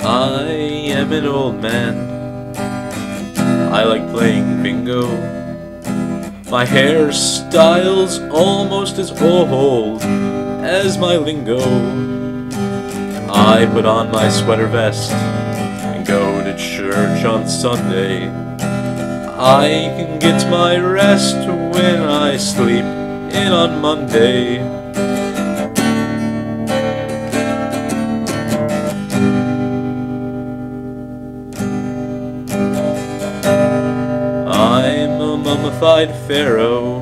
I am an old man. I like playing bingo. My hairstyle's almost as old as my lingo. I put on my sweater vest and go to church on Sunday. I can get my rest when I sleep in on Monday. I'm a mummified pharaoh,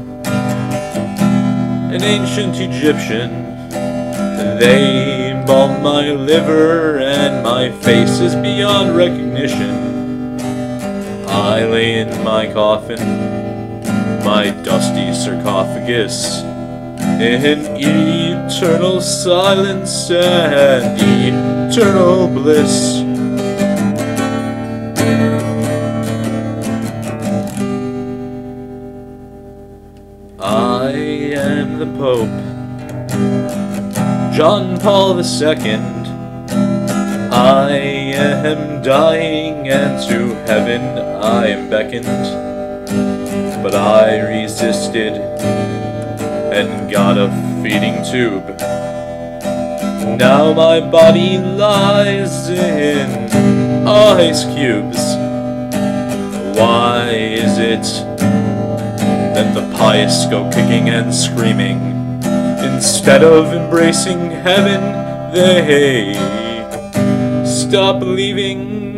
an ancient Egyptian. They embalmed my liver and my face is beyond recognition. I lay in my coffin, my dusty sarcophagus, in eternal silence and eternal bliss. I am the Pope, John Paul II. I am dying and to heaven I am beckoned, but I resisted and got a feeding tube. Now my body lies in ice cubes. Why is it that the pious go kicking and screaming? Instead of embracing heaven, they stop believing.